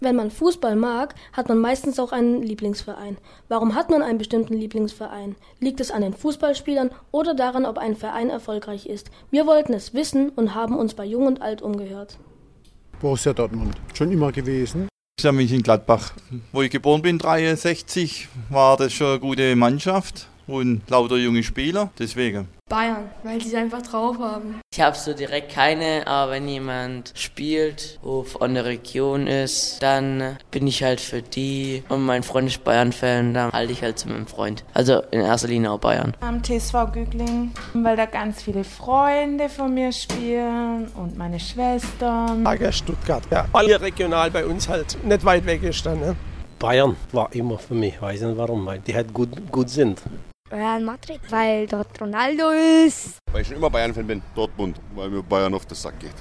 Wenn man Fußball mag, hat man meistens auch einen Lieblingsverein. Warum hat man einen bestimmten Lieblingsverein? Liegt es an den Fußballspielern oder daran, ob ein Verein erfolgreich ist? Wir wollten es wissen und haben uns bei Jung und Alt umgehört. Borussia Dortmund, schon immer gewesen. Ich habe mich in Gladbach, wo ich geboren bin, 63, war das schon eine gute Mannschaft und lauter junge Spieler, deswegen. Bayern, weil sie es einfach drauf haben. Ich habe so direkt keine, aber wenn jemand spielt, wo von der Region ist, dann bin ich halt für die. Und mein Freund ist Bayern-Fan, dann halte ich halt zu meinem Freund. Also in erster Linie auch Bayern. Am TSV Gügling, weil da ganz viele Freunde von mir spielen und meine Schwestern. Stuttgart, ja. Alle regional bei uns halt, nicht weit weg ist dann. Ne? Bayern war immer für mich, weiß nicht warum, weil die halt gut sind. Real Madrid, weil dort Ronaldo ist. Weil ich schon immer Bayern-Fan bin, Dortmund, weil mir Bayern auf den Sack geht.